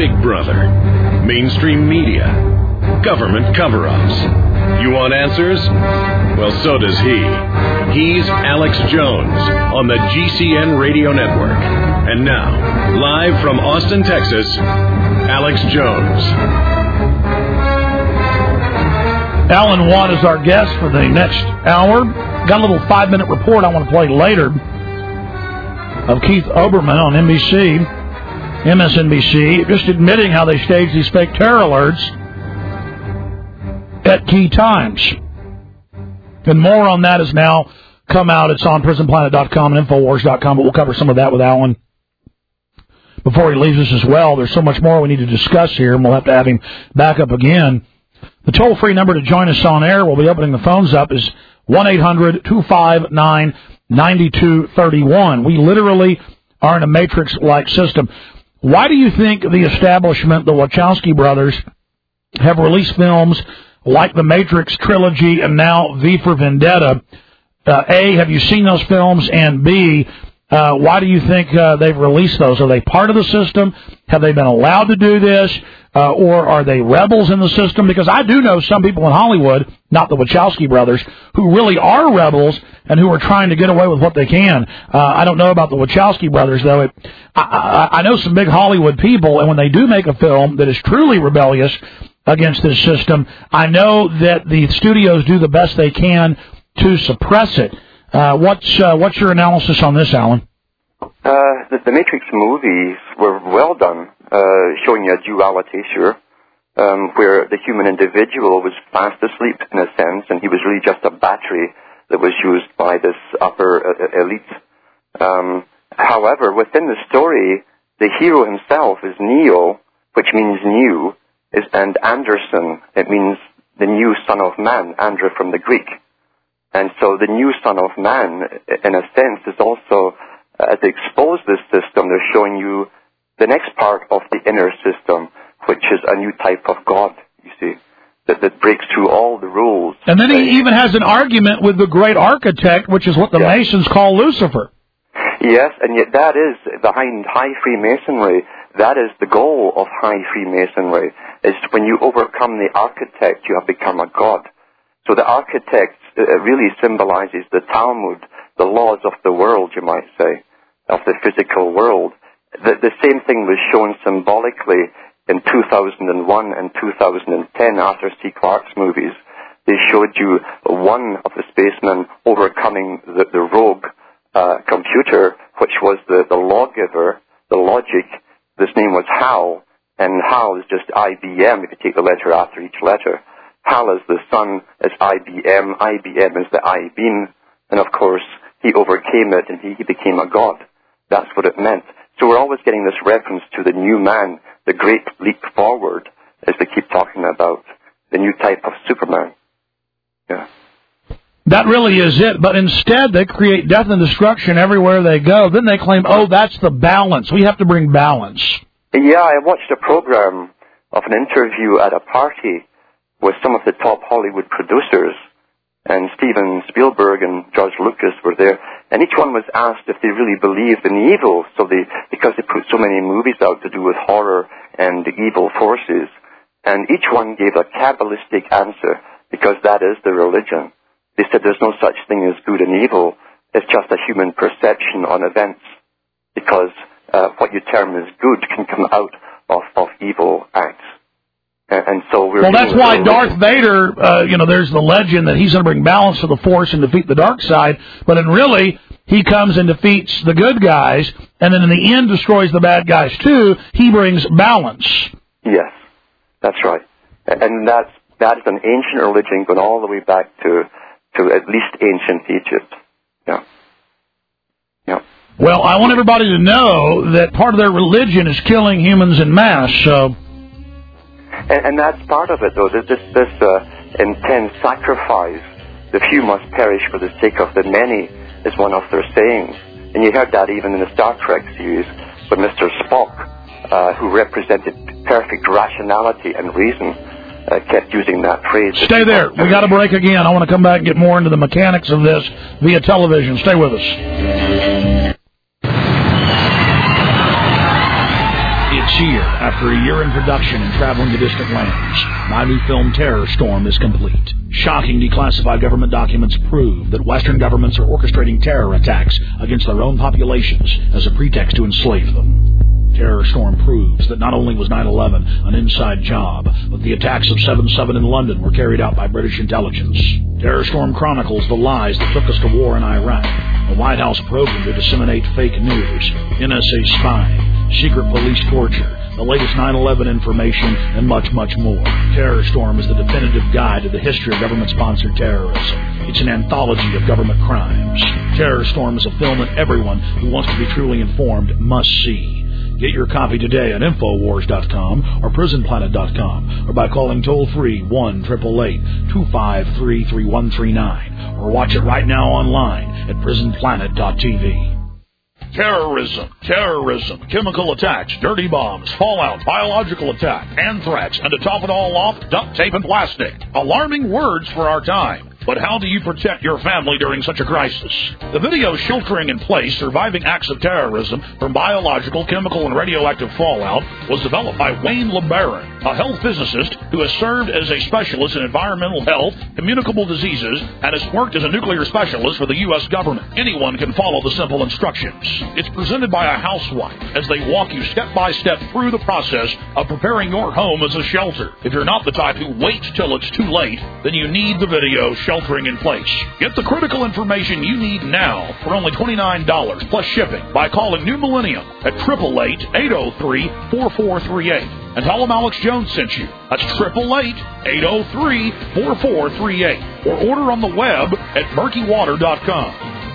Big Brother, mainstream media, government cover-ups. You want answers? Well, so does he. He's Alex Jones on the GCN Radio Network. And now, live from Austin, Texas, Alex Jones. Alan Watt is our guest for the next hour. Got a little 5-minute report I want to play later of Keith Olbermann on MSNBC, just admitting how they staged these fake terror alerts at key times. And more on that has now come out. It's on prisonplanet.com and Infowars.com, but we'll cover some of that with Alan before he leaves us as well. There's so much more we need to discuss here, and we'll have to have him back up again. The toll-free number to join us on air, we'll be opening the phones up, is 1-800-259-9231. We literally are in a matrix-like system. Why do you think the establishment, the Wachowski brothers, have released films like the Matrix trilogy and now V for Vendetta? A, have you seen those films? And B, why do you think they've released those? Are they part of the system? Have they been allowed to do this? Or are they rebels in the system? Because I do know some people in Hollywood, not the Wachowski brothers, who really are rebels and who are trying to get away with what they can. I don't know about the Wachowski brothers, though. I know some big Hollywood people, and when they do make a film that is truly rebellious against this system, I know that the studios do the best they can to suppress it. What's your analysis on this, Alan? The Matrix movies were well done, showing you a duality, sure, where the human individual was fast asleep, in a sense, and he was really just a battery that was used by this upper elite. However, within the story, the hero himself is Neo, which means new, and Anderson, it means the new son of man, Andra from the Greek. And so the new son of man, in a sense, is also, as they expose this system, they're showing you the next part of the inner system, which is a new type of God, you see, that breaks through all the rules. And then he even has an argument with the great architect, which is what the Masons call Lucifer. Yes, and yet that is, behind high Freemasonry, that is the goal of high Freemasonry, is when you overcome the architect, you have become a God. So the architect really symbolizes the Talmud, the laws of the world, you might say, of the physical world. The same thing was shown symbolically in 2001 and 2010 Arthur C. Clarke's movies. They showed you one of the spacemen overcoming the rogue computer, which was the lawgiver, the logic. This name was HAL, and HAL is just IBM if you take the letter after each letter. HAL is the sun, is IBM, IBM is the I-beam, and of course he overcame it and he became a god. That's what it meant. So we're always getting this reference to the new man, the great leap forward, as they keep talking about, the new type of Superman. Yeah. That really is it, but instead they create death and destruction everywhere they go. Then they claim, that's the balance. We have to bring balance. Yeah, I watched a program of an interview at a party with some of the top Hollywood producers, and Steven Spielberg and George Lucas were there, and each one was asked if they really believed in evil, because they put so many movies out to do with horror and the evil forces, and each one gave a Kabbalistic answer, because that is the religion. They said there's no such thing as good and evil, it's just a human perception on events, because what you term as good can come out of evil acts. And so we're... Well, that's why Darth Vader, there's the legend that he's going to bring balance to the Force and defeat the dark side, but then really, he comes and defeats the good guys, and then in the end destroys the bad guys too. He brings balance. Yes, that's right. And that is an ancient religion going all the way back to at least ancient Egypt. Yeah. Yeah. Well, I want everybody to know that part of their religion is killing humans en masse, so... And that's part of it, though. This intense sacrifice. The few must perish for the sake of the many is one of their sayings. And you heard that even in the Star Trek series with Mr. Spock, who represented perfect rationality and reason, kept using that phrase. Stay there. We got to break again. I want to come back and get more into the mechanics of this via television. Stay with us. This year, after a year in production and traveling to distant lands, my new film Terror Storm is complete. Shocking declassified government documents prove that Western governments are orchestrating terror attacks against their own populations as a pretext to enslave them. Terror Storm proves that not only was 9/11 an inside job, but the attacks of 7/7 in London were carried out by British intelligence. Terror Storm chronicles the lies that took us to war in Iraq, a White House program to disseminate fake news, NSA spying, secret police torture, the latest 9/11 information, and much, much more. Terror Storm is the definitive guide to the history of government-sponsored terrorism. It's an anthology of government crimes. Terror Storm is a film that everyone who wants to be truly informed must see. Get your copy today at Infowars.com or PrisonPlanet.com or by calling toll-free 1-888-253-3139 or watch it right now online at PrisonPlanet.tv. Terrorism, chemical attacks, dirty bombs, fallout, biological attack, anthrax, and to top it all off, duct tape and plastic. Alarming words for our time. But how do you protect your family during such a crisis? The video Sheltering in Place, Surviving Acts of Terrorism from Biological, Chemical, and Radioactive Fallout was developed by Wayne LeBaron, a health physicist who has served as a specialist in environmental health, communicable diseases, and has worked as a nuclear specialist for the U.S. government. Anyone can follow the simple instructions. It's presented by a housewife as they walk you step by step through the process of preparing your home as a shelter. If you're not the type who waits till it's too late, then you need the video Sheltering in Place. Get the critical information you need now for only $29 plus shipping by calling New Millennium at 888-803-4438 and tell them Alex Jones sent you. That's 888-803-4438 or order on the web at murkywater.com.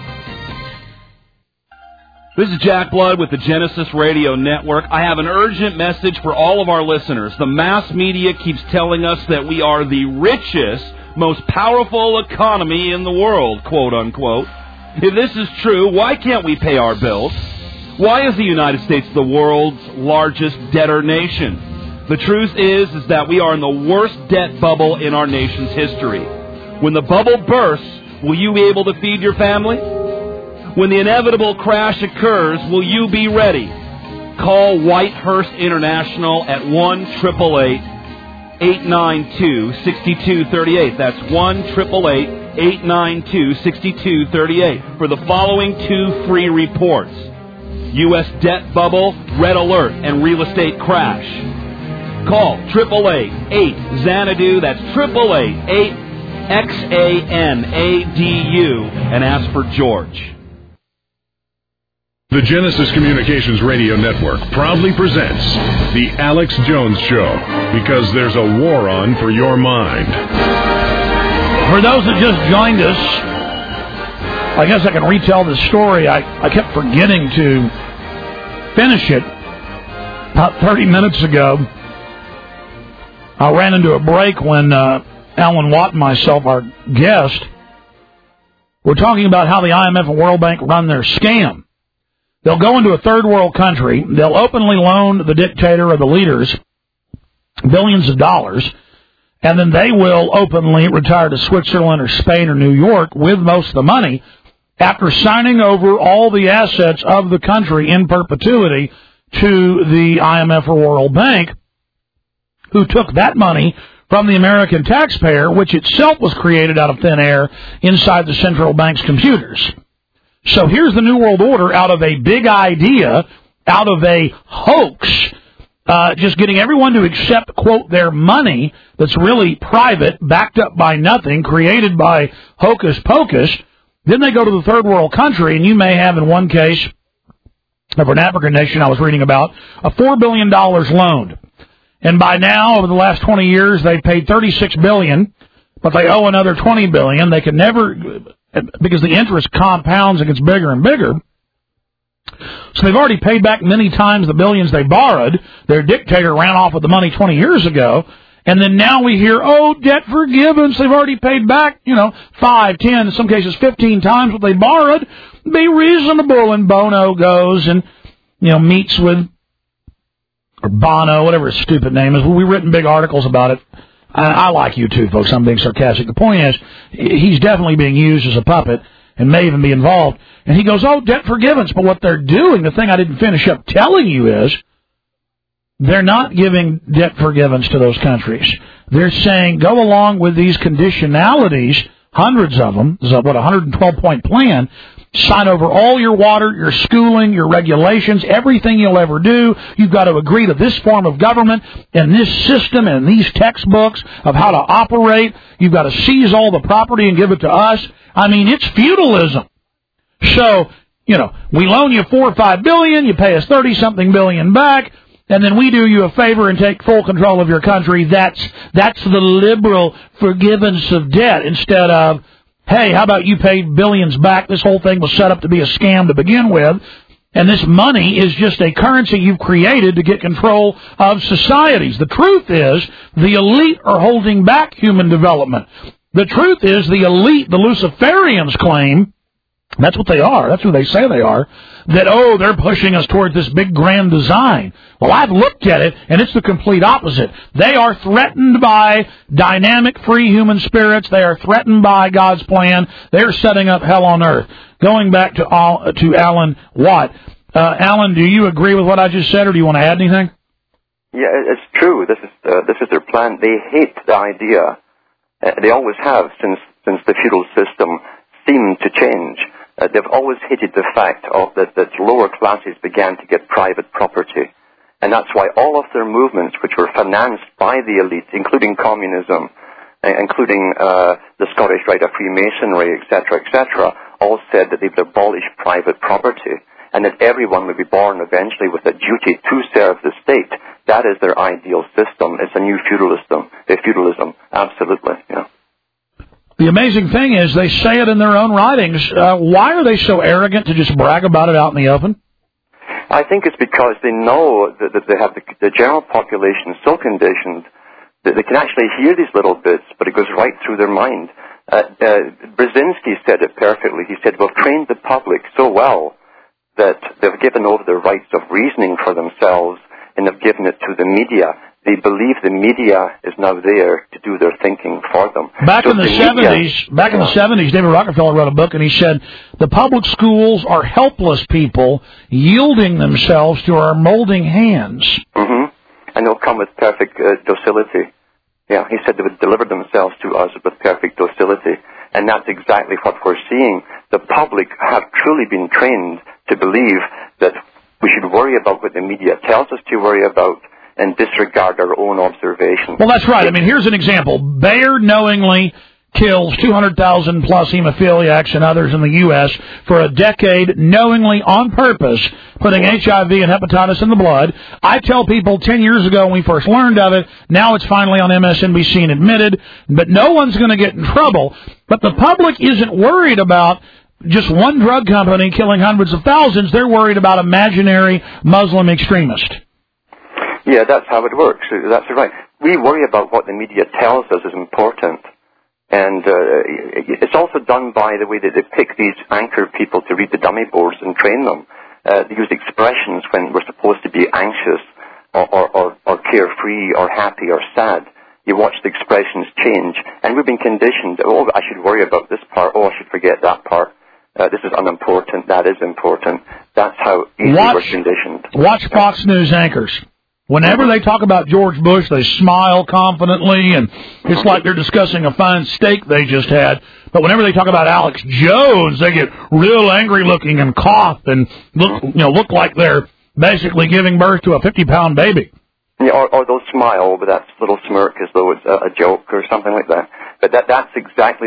This is Jack Blood with the Genesis Radio Network. I have an urgent message for all of our listeners. The mass media keeps telling us that we are the richest, most powerful economy in the world, quote unquote. If this is true, why can't we pay our bills? Why is the United States the world's largest debtor nation? The truth is that we are in the worst debt bubble in our nation's history. When the bubble bursts, will you be able to feed your family? When the inevitable crash occurs, will you be ready? Call Whitehurst International at 1-888-892-6238. That's 1-888-892-6238 for the following 2 free reports. U.S. debt bubble, red alert, and real estate crash. Call 888-8-XANADU. That's 888-8-XANADU and ask for George. The Genesis Communications Radio Network proudly presents The Alex Jones Show, because there's a war on for your mind. For those that just joined us, I guess I can retell this story. I kept forgetting to finish it. About 30 minutes ago, I ran into a break when Alan Watt and myself, our guest, were talking about how the IMF and World Bank run their scam. They'll go into a third world country, they'll openly loan the dictator or the leaders billions of dollars, and then they will openly retire to Switzerland or Spain or New York with most of the money after signing over all the assets of the country in perpetuity to the IMF or World Bank, who took that money from the American taxpayer, which itself was created out of thin air inside the central bank's computers. So here's the New World Order out of a big idea, out of a hoax, just getting everyone to accept, quote, their money that's really private, backed up by nothing, created by hocus pocus. Then they go to the third world country, and you may have, in one case, of an African nation I was reading about, a $4 billion loaned. And by now, over the last 20 years, they've paid $36 billion, but they owe another $20 billion. They can never, because the interest compounds and gets bigger and bigger. So they've already paid back many times the billions they borrowed. Their dictator ran off with the money 20 years ago. And then now we hear, oh, debt forgiveness. They've already paid back, 5, 10, in some cases 15 times what they borrowed. Be reasonable. And Bono goes and, meets with, or Bono, whatever his stupid name is. We've written big articles about it. I like you too, folks. I'm being sarcastic. The point is, he's definitely being used as a puppet and may even be involved. And he goes, oh, debt forgiveness. But what they're doing, the thing I didn't finish up telling you is, they're not giving debt forgiveness to those countries. They're saying go along with these conditionalities, hundreds of them, is a 112-point plan, sign over all your water, your schooling, your regulations, everything you'll ever do. You've got to agree to this form of government and this system and these textbooks of how to operate. You've got to seize all the property and give it to us. I mean, it's feudalism. So, we loan you $4 or $5 billion, you pay us 30-something billion back, and then we do you a favor and take full control of your country. That's the liberal forgiveness of debt instead of, hey, how about you pay billions back? This whole thing was set up to be a scam to begin with, and this money is just a currency you've created to get control of societies. The truth is the elite are holding back human development. The truth is the elite, the Luciferians claim, that's what they are. That's who they say they are. That, they're pushing us toward this big grand design. Well, I've looked at it, and it's the complete opposite. They are threatened by dynamic, free human spirits. They are threatened by God's plan. They are setting up hell on earth. Going back to Alan Watt. Alan, do you agree with what I just said, or do you want to add anything? Yeah, it's true. This is their plan. They hate the idea. They always have since the feudal system seemed to change. They've always hated the fact that lower classes began to get private property. And that's why all of their movements, which were financed by the elite, including communism, including the Scottish Rite of Freemasonry, etc., all said that they would abolish private property and that everyone would be born eventually with a duty to serve the state. That is their ideal system. It's a new feudalism, absolutely, The amazing thing is they say it in their own writings. Why are they so arrogant to just brag about it out in the open? I think it's because they know that they have the general population so conditioned that they can actually hear these little bits, but it goes right through their mind. Brzezinski said it perfectly. He said, we've trained the public so well that they've given over the rights of reasoning for themselves and have given it to the media. They believe the media is now there to do their thinking for them. Back in the 70s, David Rockefeller wrote a book, and he said, the public schools are helpless people yielding themselves to our molding hands. Mm-hmm. And they'll come with perfect docility. Yeah, he said they would deliver themselves to us with perfect docility. And that's exactly what we're seeing. The public have truly been trained to believe that we should worry about what the media tells us to worry about and disregard our own observations. Well, that's right. I mean, here's an example. Bayer knowingly kills 200,000 plus hemophiliacs and others in the U.S. for a decade, knowingly, on purpose, putting HIV and hepatitis in the blood. I tell people 10 years ago when we first learned of it, now it's finally on MSNBC and admitted, but no one's going to get in trouble. But the public isn't worried about just one drug company killing hundreds of thousands. They're worried about imaginary Muslim extremists. Yeah, that's how it works. That's right. We worry about what the media tells us is important. And it's also done by the way that they pick these anchor people to read the dummy boards and train them. They use expressions when we're supposed to be anxious or carefree or happy or sad. You watch the expressions change. And we've been conditioned, I should worry about this part. I should forget that part. This is unimportant. That is important. That's how easily we're conditioned. Watch Fox News anchors. Whenever they talk about George Bush, they smile confidently, and it's like they're discussing a fine steak they just had. But whenever they talk about Alex Jones, they get real angry-looking and cough and look like they're basically giving birth to a 50-pound baby. Yeah, or they'll smile with that little smirk as though it's a joke or something like that. But that's exactly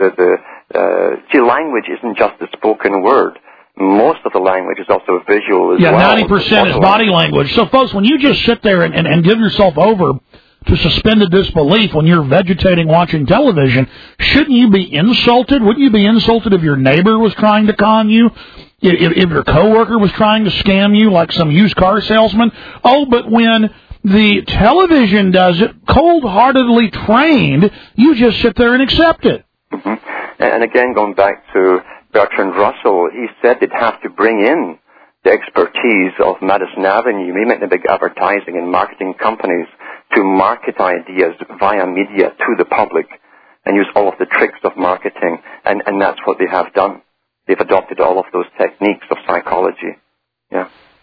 see, language isn't just the spoken word. Most of the language is also visual as well. Yeah, 90% is body language. So, folks, when you just sit there and give yourself over to suspended disbelief when you're vegetating watching television, shouldn't you be insulted? Wouldn't you be insulted if your neighbor was trying to con you? If your coworker was trying to scam you like some used car salesman? Oh, but when the television does it, cold-heartedly trained, you just sit there and accept it. Mm-hmm. And again, going back to Bertrand Russell, he said they'd have to bring in the expertise of Madison Avenue, maybe the big advertising and marketing companies, to market ideas via media to the public and use all of the tricks of marketing. And that's what they have done. They've adopted all of those techniques of psychology. Yeah.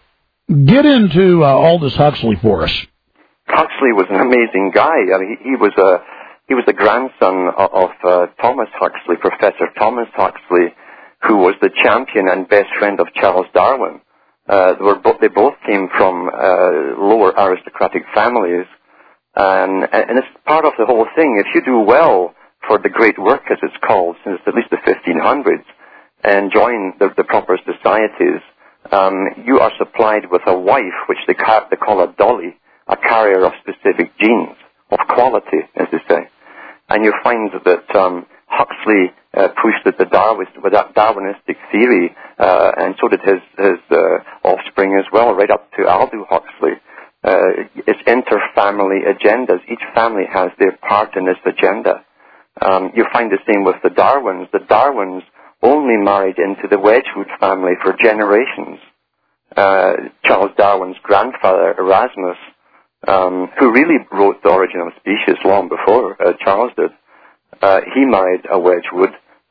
Get into Aldous Huxley for us. Huxley was an amazing guy. I mean, he was the grandson of Thomas Huxley, Professor Thomas Huxley, who was the champion and best friend of Charles Darwin. They both came from lower aristocratic families, and it's part of the whole thing. If you do well for the great work, as it's called, since at least the 1500s, and join the proper societies, you are supplied with a wife, which they call a dolly, a carrier of specific genes, of quality, as they say. And you find that Huxley pushed the Darwinistic theory, and so did his offspring as well, right up to Aldous Huxley. It's inter-family agendas. Each family has their part in this agenda. You find the same with the Darwins. The Darwins only married into the Wedgwood family for generations. Charles Darwin's grandfather, Erasmus, who really wrote The Origin of Species long before Charles did, he married a Wedgwood.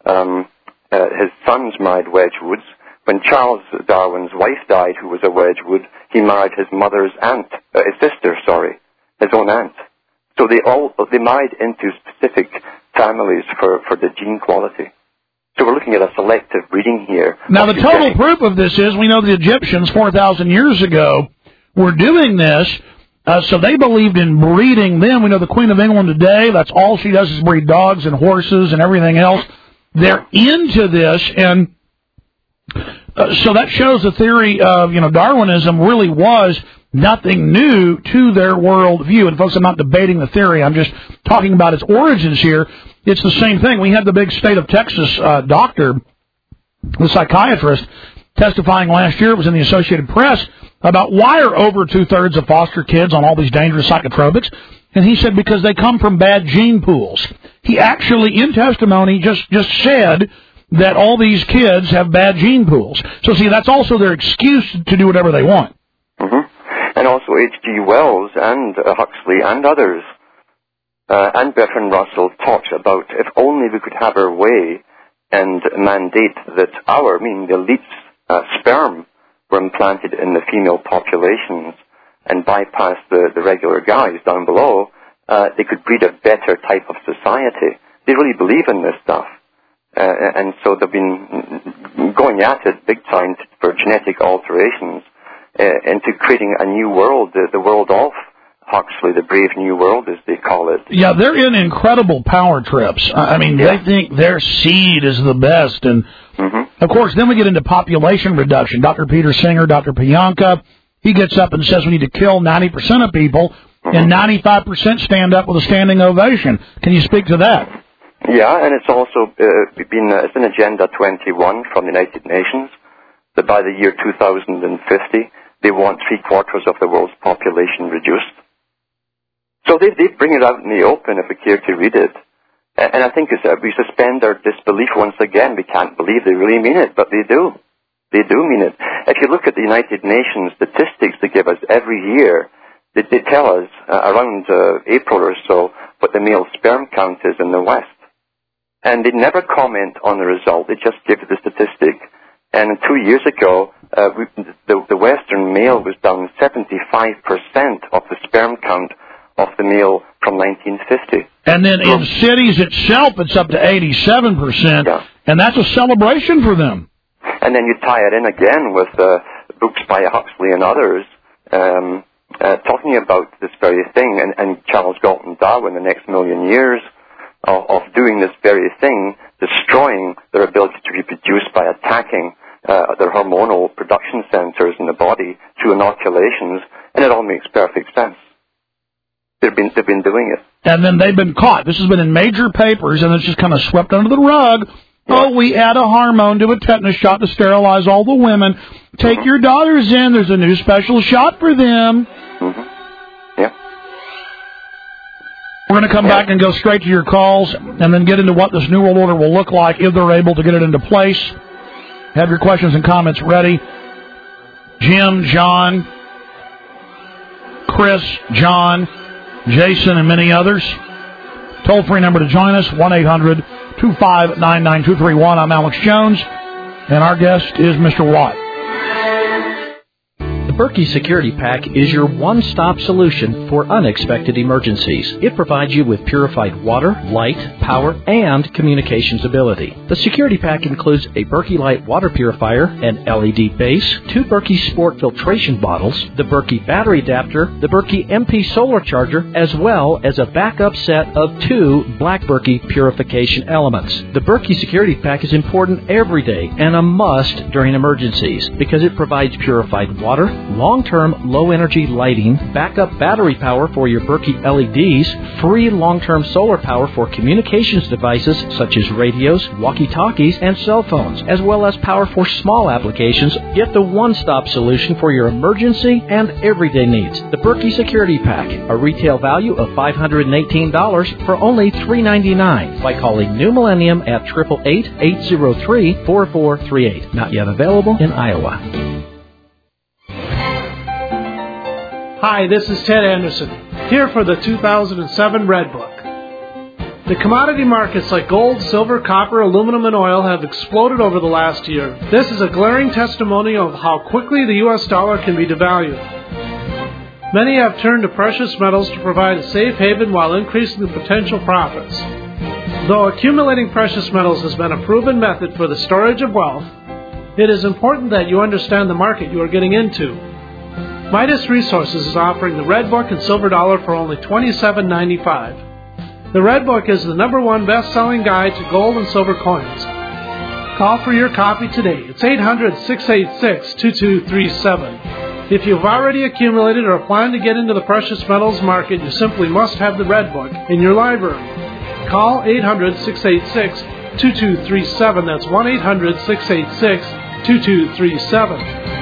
His sons married Wedgwoods. When Charles Darwin's wife died, who was a Wedgwood, he married his mother's sister, his own aunt. So they married into specific families for the gene quality. So we're looking at a selective breeding here. Now, the total proof of this is we know the Egyptians 4,000 years ago were doing this, so they believed in breeding them. We know the Queen of England today, that's all she does is breed dogs and horses and everything else. They're into this, and so that shows the theory of, Darwinism really was nothing new to their worldview. And, folks, I'm not debating the theory. I'm just talking about its origins here. It's the same thing. We had the big state of Texas doctor, the psychiatrist, testifying last year. It was in the Associated Press about why are over two-thirds of foster kids on all these dangerous psychotropics. And he said because they come from bad gene pools. He actually, in testimony, just said that all these kids have bad gene pools. So, see, that's also their excuse to do whatever they want. Mm-hmm. And also H.G. Wells and Huxley and others, and Bertrand Russell talks about if only we could have our way and mandate that the elite's sperm were implanted in the female populations and bypass the regular guys down below, they could breed a better type of society. They really believe in this stuff. And so they've been going at it big time for genetic alterations into creating a new world, the world of Huxley, the Brave New World, as they call it. Yeah, they're in incredible power trips. They think their seed is the best. And, of course, then we get into population reduction. Dr. Peter Singer, Dr. Pianka, he gets up and says we need to kill 90% of people, and 95% stand up with a standing ovation. Can you speak to that? Yeah, and it's also it's in Agenda 21 from the United Nations that by the year 2050, they want 3/4 of the world's population reduced. So they bring it out in the open if we care to read it. And I think we suspend our disbelief once again. We can't believe they really mean it, but they do. They do mean it. If you look at the United Nations statistics they give us every year, they tell us around April or so what the male sperm count is in the West. And they never comment on the result. They just give the statistic. And 2 years ago, the Western male was down 75% of the sperm count of the male from 1950. And then in cities itself, it's up to 87%, and that's a celebration for them. And then you tie it in again with books by Huxley and others talking about this very thing, and Charles Galton Darwin, the next million years of doing this very thing, destroying their ability to reproduce by attacking their hormonal production centers in the body through inoculations, and it all makes perfect sense. They've been doing it. And then they've been caught. This has been in major papers, and it's just kind of swept under the rug. Yeah. Oh, we add a hormone to a tetanus shot to sterilize all the women. Take your daughters in. There's a new special shot for them. Yeah. We're going to come back and go straight to your calls and then get into what this New World Order will look like if they're able to get it into place. Have your questions and comments ready. Jim, John, Chris, John, Jason, and many others. Toll-free number to join us, 1-800-259-9231. I'm Alex Jones, and our guest is Mr. Watt. The Berkey Security Pack is your one-stop solution for unexpected emergencies. It provides you with purified water, light, power, and communications ability. The Security Pack includes a Berkey Light water purifier, an LED base, 2 Berkey Sport filtration bottles, the Berkey battery adapter, the Berkey MP solar charger, as well as a backup set of 2 Black Berkey purification elements. The Berkey Security Pack is important every day and a must during emergencies because it provides purified water, long-term low-energy lighting, backup battery power for your Berkey LEDs, free long-term solar power for communications devices such as radios, walkie-talkies, and cell phones, as well as power for small applications. Get the one-stop solution for your emergency and everyday needs. The Berkey Security Pack, a retail value of $518 for only $399 by calling New Millennium at 888-803-4438. Not yet available in Iowa. Hi, this is Ted Anderson, here for the 2007 Red Book. The commodity markets like gold, silver, copper, aluminum, and oil have exploded over the last year. This is a glaring testimony of how quickly the U.S. dollar can be devalued. Many have turned to precious metals to provide a safe haven while increasing the potential profits. Though accumulating precious metals has been a proven method for the storage of wealth, it is important that you understand the market you are getting into. Midas Resources is offering the Red Book and Silver Dollar for only $27.95. The Red Book is the #1 best-selling guide to gold and silver coins. Call for your copy today. It's 800-686-2237. If you've already accumulated or plan to get into the precious metals market, you simply must have the Red Book in your library. Call 800-686-2237. That's 1-800-686-2237.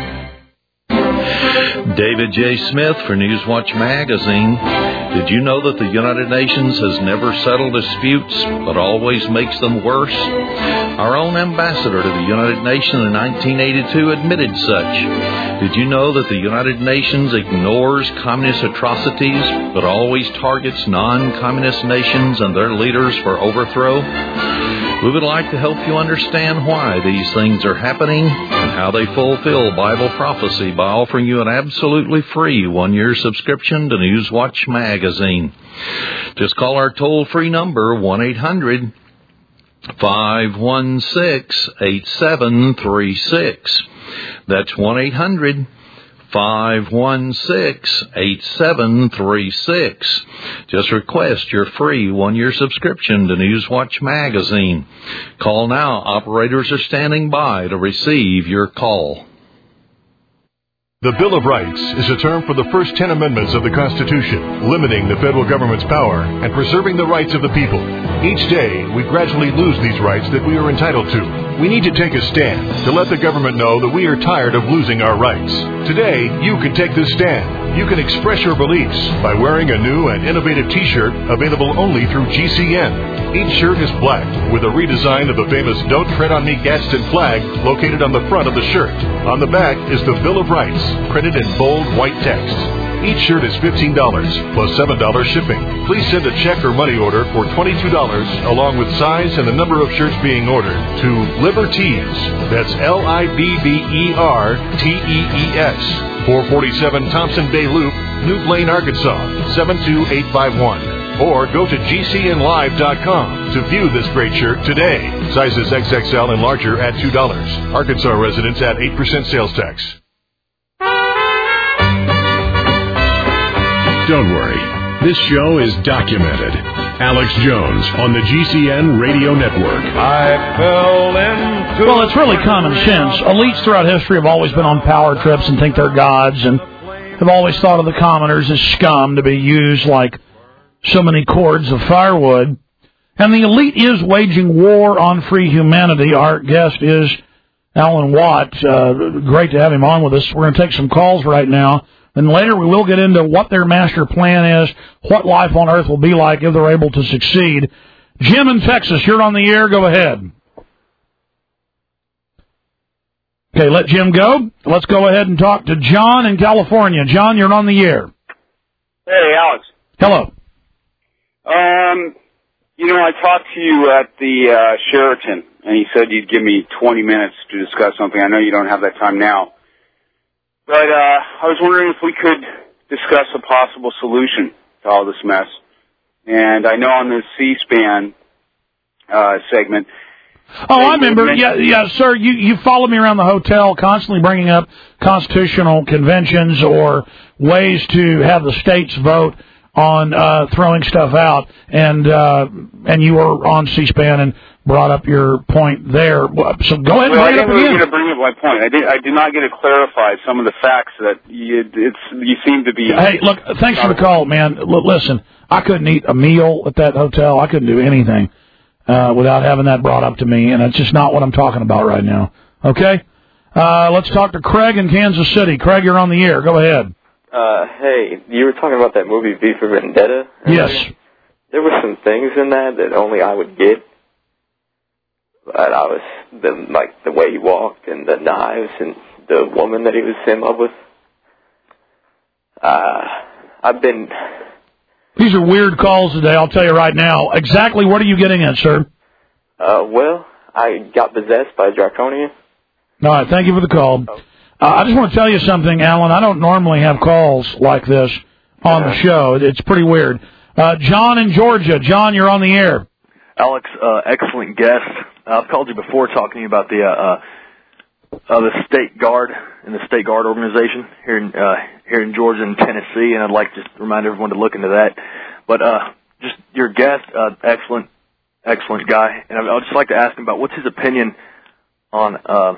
David J. Smith for Newswatch Magazine. Did you know that the United Nations has never settled disputes, but always makes them worse? Our own ambassador to the United Nations in 1982 admitted such. Did you know that the United Nations ignores communist atrocities, but always targets non-communist nations and their leaders for overthrow? We would like to help you understand why these things are happening and how they fulfill Bible prophecy by offering you an absolutely free 1-year subscription to Newswatch Magazine. Just call our toll-free number, 1-800-516-8736. That's 1-800-516-8736. Just request your free 1-year subscription to Newswatch Magazine. Call now. Operators are standing by to receive your call. The Bill of Rights is a term for the first 10 amendments of the Constitution, limiting the federal government's power and preserving the rights of the people. Each day, we gradually lose these rights that we are entitled to. We need to take a stand to let the government know that we are tired of losing our rights. Today, you can take this stand. You can express your beliefs by wearing a new and innovative T-shirt available only through GCN. Each shirt is black with a redesign of the famous Don't Tread on Me Gadsden flag located on the front of the shirt. On the back is the Bill of Rights, printed in bold white text. Each shirt is $15 plus $7 shipping. Please send a check or money order for $22 along with size and the number of shirts being ordered to Libertees. That's LIBBERTEES. 447 Thompson Bay Loop, New Blaine, Arkansas, 72851. Or go to GCNlive.com to view this great shirt today. Sizes XXL and larger at $2. Arkansas residents at 8% sales tax. Don't worry. This show is documented. Alex Jones on the GCN Radio Network. I fell into... Well, it's really common sense. Elites throughout history have always been on power trips and think they're gods and have always thought of the commoners as scum to be used like so many cords of firewood. And the elite is waging war on free humanity. Our guest is Alan Watt. Great to have him on with us. We're going to take some calls right now. And later we will get into what their master plan is, what life on Earth will be like if they're able to succeed. Jim in Texas, you're on the air. Go ahead. Okay, let Jim go. Let's go ahead and talk to John in California. John, you're on the air. Hey, Alex. Hello. I talked to you at the Sheraton, and you said you'd give me 20 minutes to discuss something. I know you don't have that time now. But I was wondering if we could discuss a possible solution to all this mess. And I know on the C-SPAN segment... Oh, I remember. Yeah, sir, you follow me around the hotel constantly bringing up constitutional conventions or ways to have the states vote on throwing stuff out, and you were on C-SPAN and brought up your point there. So go ahead and bring it up again. I didn't really get to bring up my point. I did not get to clarify some of the facts that you seem to be... Hey, look, thanks for the call, man. Listen, I couldn't eat a meal at that hotel. I couldn't do anything without having that brought up to me, and it's just not what I'm talking about right now. Okay? Let's talk to Craig in Kansas City. Craig, you're on the air. Go ahead. Hey, you were talking about that movie V for Vendetta? Yes. There were some things in that only I would get. But the way he walked and the knives and the woman that he was in love with. These are weird calls today, I'll tell you right now. Exactly what are you getting at, sir? Well, I got possessed by Draconian. All right, thank you for the call. I just want to tell you something, Alan. I don't normally have calls like this on the show. It's pretty weird. John in Georgia. John, you're on the air. Alex, excellent guest. I've called you before talking to you about the State Guard and the State Guard organization here in Georgia and Tennessee, and I'd like to just remind everyone to look into that. But just your guest, excellent guy, and I'd just like to ask him about what's his opinion on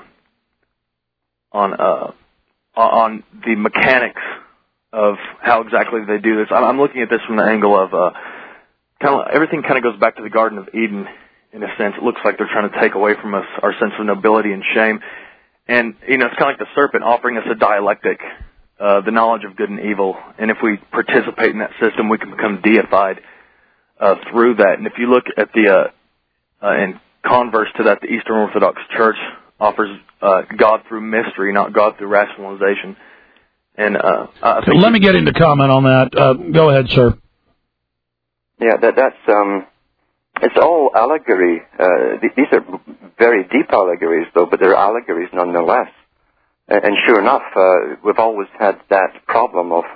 the mechanics of how exactly they do this. I'm looking at this from the angle of everything kind of goes back to the Garden of Eden in a sense. It looks like they're trying to take away from us our sense of nobility and shame. And, it's kind of like the serpent offering us a dialectic, the knowledge of good and evil. And if we participate in that system, we can become deified through that. And if you look at in converse to that, the Eastern Orthodox Church offers God through mystery, not God through rationalization. And let me get into comment on that. Go ahead, sir. Yeah, that's it's all allegory. These are very deep allegories, though, but they're allegories nonetheless. And sure enough, we've always had that problem of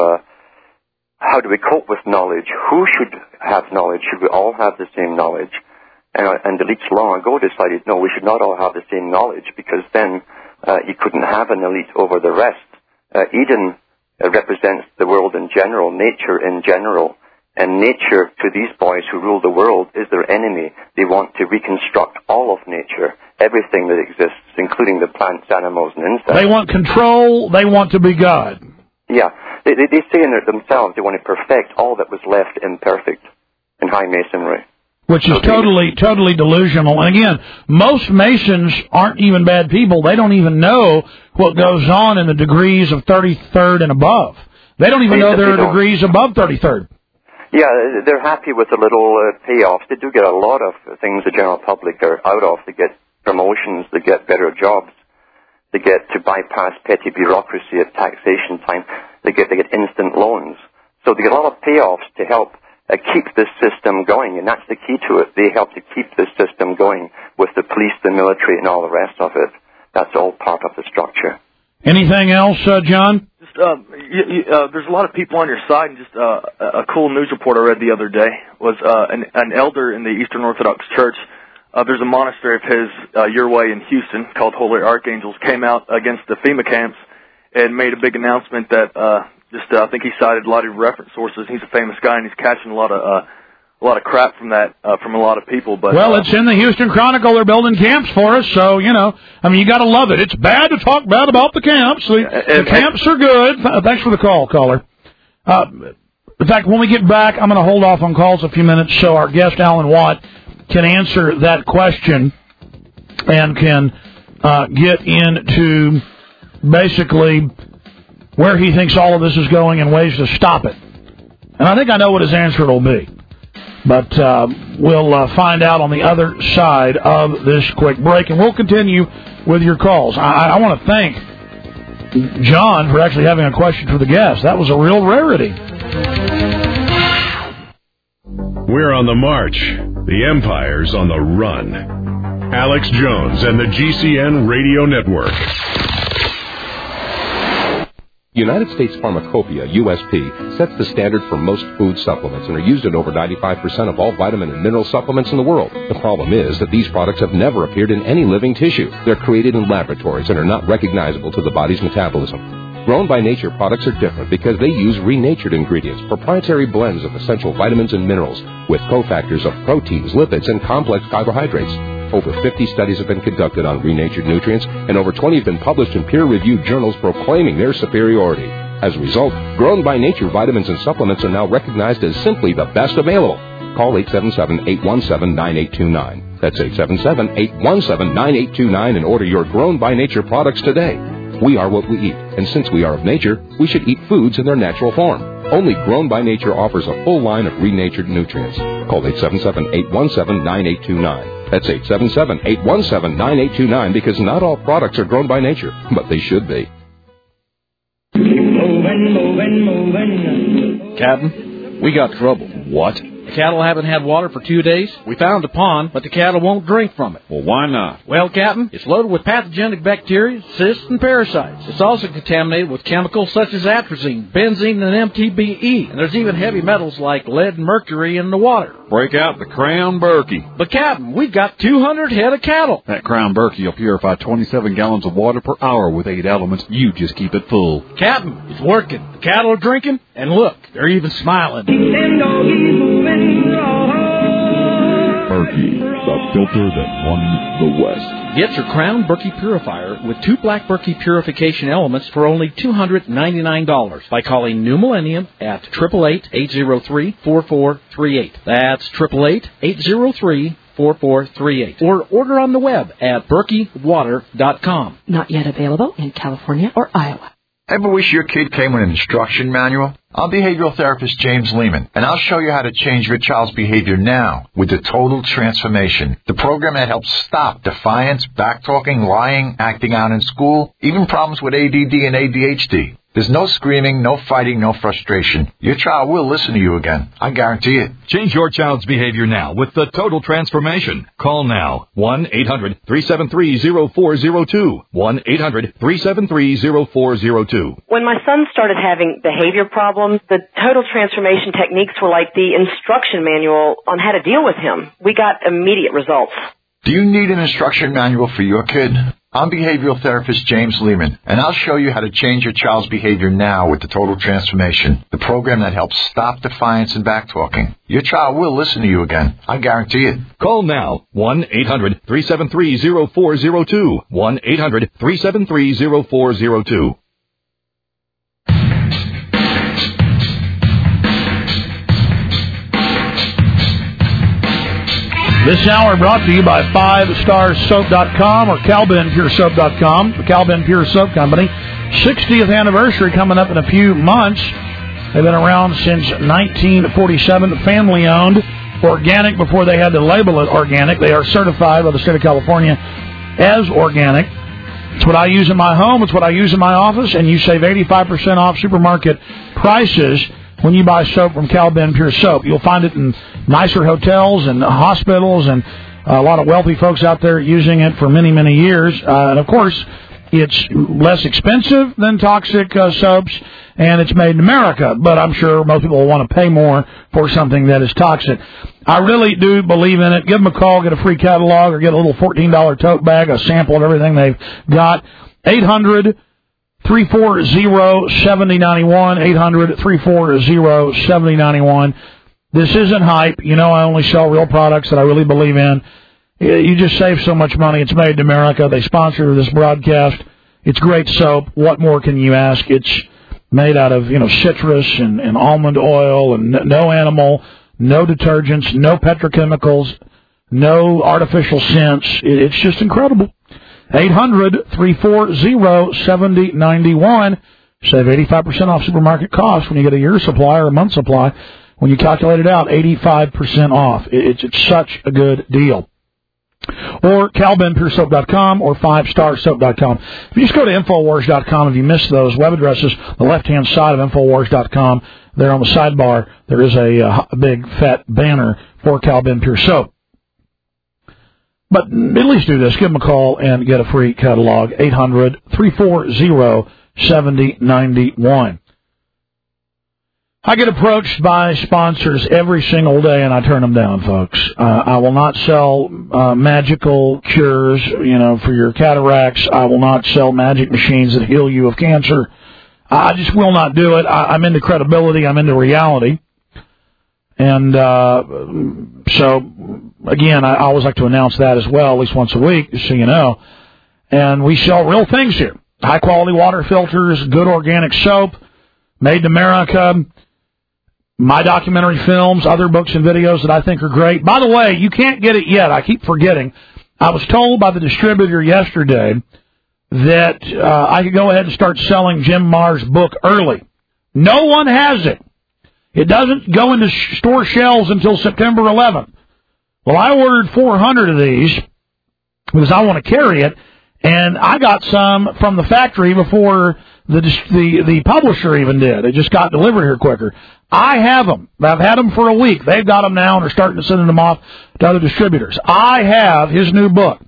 how do we cope with knowledge? Who should have knowledge? Should we all have the same knowledge? And the elites long ago decided, no, we should not all have the same knowledge, because then you couldn't have an elite over the rest. Eden represents the world in general, nature in general. And nature, to these boys who rule the world, is their enemy. They want to reconstruct all of nature, everything that exists, including the plants, animals, and insects. They want control. They want to be God. Yeah. They say in themselves they want to perfect all that was left imperfect in high Masonry. Which is totally delusional. And again, most Masons aren't even bad people. They don't even know what goes on in the degrees of 33rd and above. They don't even know there are degrees above 33rd. Yeah, they're happy with the little payoffs. They do get a lot of things the general public are out of. They get promotions, they get better jobs, they get to bypass petty bureaucracy at taxation time, they get instant loans. So they get a lot of payoffs to help keep this system going, and that's the key to it. They help to keep this system going with the police, the military, and all the rest of it. That's all part of the structure. Anything else, John? Just, there's a lot of people on your side, and just a cool news report I read the other day was an elder in the Eastern Orthodox Church. There's a monastery of his your way in Houston called Holy Archangels, came out against the FEMA camps and made a big announcement that I think he cited a lot of reference sources. He's a famous guy, and he's catching a lot of crap from that from a lot of people. But it's in the Houston Chronicle. They're building camps for us, so you got to love it. It's bad to talk bad about the camps. The camps are good. Thanks for the call, caller. In fact, when we get back, I'm going to hold off on calls a few minutes so our guest Alan Watt can answer that question and can get into basically where he thinks all of this is going and ways to stop it. And I think I know what his answer will be. But we'll find out on the other side of this quick break, and we'll continue with your calls. I want to thank John for actually having a question for the guest. That was a real rarity. We're on the march. The Empire's on the run. Alex Jones and the GCN Radio Network. United States Pharmacopoeia, USP, sets the standard for most food supplements and are used in over 95% of all vitamin and mineral supplements in the world. The problem is that these products have never appeared in any living tissue. They're created in laboratories and are not recognizable to the body's metabolism. Grown by Nature products are different because they use renatured ingredients, proprietary blends of essential vitamins and minerals, with cofactors of proteins, lipids, and complex carbohydrates. Over 50 studies have been conducted on renatured nutrients, and over 20 have been published in peer-reviewed journals proclaiming their superiority. As a result, Grown by Nature vitamins and supplements are now recognized as simply the best available. Call 877-817-9829. That's 877-817-9829 and order your Grown by Nature products today. We are what we eat, and since we are of nature, we should eat foods in their natural form. Only Grown by Nature offers a full line of renatured nutrients. Call 877-817-9829. That's 877-817-9829 because not all products are grown by nature, but they should be. Captain, we got trouble. What? The cattle haven't had water for 2 days. We found a pond, but the cattle won't drink from it. Well, why not? Well, Captain, it's loaded with pathogenic bacteria, cysts, and parasites. It's also contaminated with chemicals such as atrazine, benzene, and MTBE. And there's even heavy metals like lead and mercury in the water. Break out the Crown Berkey. But, Captain, we've got 200 head of cattle. That Crown Berkey will purify 27 gallons of water per hour with 8 elements. You just keep it full. Captain, it's working. The cattle are drinking, and look, they're even smiling. Berkey, the filter that won the West. Get your Crown Berkey purifier with 2 Black Berkey purification elements for only $299 by calling New Millennium at 888-803-4438. That's 888-803-4438. Or order on the web at BerkeyWater.com. Not yet available in California or Iowa. Ever wish your kid came with an instruction manual? I'm behavioral therapist James Lehman, and I'll show you how to change your child's behavior now with the Total Transformation, the program that helps stop defiance, backtalking, lying, acting out in school, even problems with ADD and ADHD. There's no screaming, no fighting, no frustration. Your child will listen to you again. I guarantee it. Change your child's behavior now with the Total Transformation. Call now. 1-800-373-0402. 1-800-373-0402. When my son started having behavior problems, the Total Transformation techniques were like the instruction manual on how to deal with him. We got immediate results. Do you need an instruction manual for your kid? I'm behavioral therapist James Lehman, and I'll show you how to change your child's behavior now with the Total Transformation, the program that helps stop defiance and backtalking. Your child will listen to you again. I guarantee it. Call now. 1-800-373-0402. 1-800-373-0402. This hour brought to you by 5starsoap.com or CalbenPureSoap.com, the Calben Pure Soap Company. 60th anniversary coming up in a few months. They've been around since 1947, family-owned, organic before they had to label it organic. They are certified by the state of California as organic. It's what I use in my home. It's what I use in my office, and you save 85% off supermarket prices when you buy soap from Calben Pure Soap. You'll find it in nicer hotels and hospitals and a lot of wealthy folks out there using it for many, many years. And, of course, it's less expensive than toxic soaps, and it's made in America. But I'm sure most people will want to pay more for something that is toxic. I really do believe in it. Give them a call, get a free catalog, or get a little $14 tote bag, a sample of everything they've got. 800-340-7091, 800-340-7091. This isn't hype. You know I only sell real products that I really believe in. You just save so much money. It's made in America. They sponsor this broadcast. It's great soap. What more can you ask? It's made out of, citrus and almond oil and no animal, no detergents, no petrochemicals, no artificial scents. It's just incredible. 800-340-7091. Save 85% off supermarket cost when you get a year's supply or a month's supply. When you calculate it out, 85% off. It's such a good deal. Or CalbenPureSoap.com or 5starsoap.com. If you just go to Infowars.com, if you missed those web addresses, the left-hand side of Infowars.com, there on the sidebar, there is a big, fat banner for Calben Pure Soap. But at least do this. Give them a call and get a free catalog. 800-340-7091. 7091. I get approached by sponsors every single day, and I turn them down, folks. I will not sell magical cures, for your cataracts. I will not sell magic machines that heal you of cancer. I just will not do it. I'm into credibility. I'm into reality. And so, again, I always like to announce that as well, at least once a week, just so you know. And we sell real things here. High-quality water filters, good organic soap, made in America, my documentary films, other books and videos that I think are great. By the way, you can't get it yet. I keep forgetting. I was told by the distributor yesterday that I could go ahead and start selling Jim Marrs' book early. No one has it. It doesn't go into store shelves until September 11th. Well, I ordered 400 of these because I want to carry it, and I got some from the factory before the publisher even did. They just got delivered here quicker. I have them. I've had them for a week. They've got them now and are starting to send them off to other distributors. I have his new book,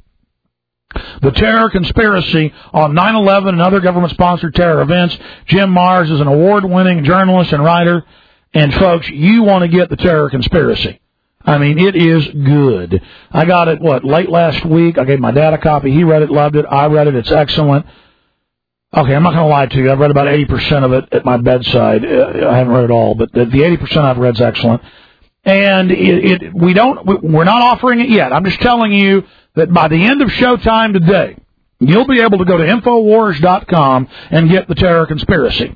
The Terror Conspiracy on 9/11 and Other Government-Sponsored Terror Events. Jim Marrs is an award-winning journalist and writer. And, folks, you want to get The Terror Conspiracy. I mean, it is good. I got it, late last week. I gave my dad a copy. He read it, loved it. I read it. It's excellent. Okay, I'm not going to lie to you. I've read about 80% of it at my bedside. I haven't read it all, but the 80% I've read is excellent. And we're not offering it yet. I'm just telling you that by the end of showtime today, you'll be able to go to Infowars.com and get The Terror Conspiracy,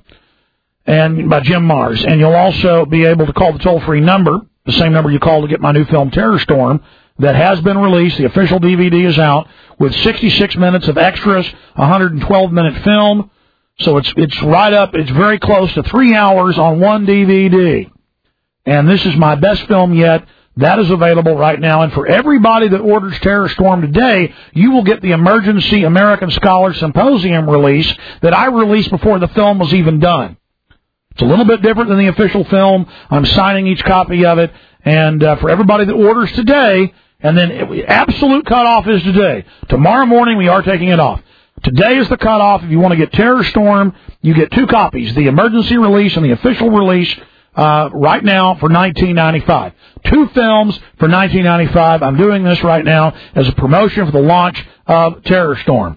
and by Jim Marrs. And you'll also be able to call the toll-free number, the same number you call to get my new film, Terror Storm, that has been released. The official DVD is out with 66 minutes of extras, 112-minute film. So it's right up. It's very close to 3 hours on one DVD. And this is my best film yet. That is available right now. And for everybody that orders Terror Storm today, you will get the Emergency American Scholar Symposium release that I released before the film was even done. It's a little bit different than the official film. I'm signing each copy of it. And for everybody that orders today, and then absolute cutoff is today. Tomorrow morning, we are taking it off. Today is the cutoff. If you want to get Terror Storm, you get 2 copies, the emergency release and the official release, right now for $19.95. 2 films for $19.95. I'm doing this right now as a promotion for the launch of Terror Storm.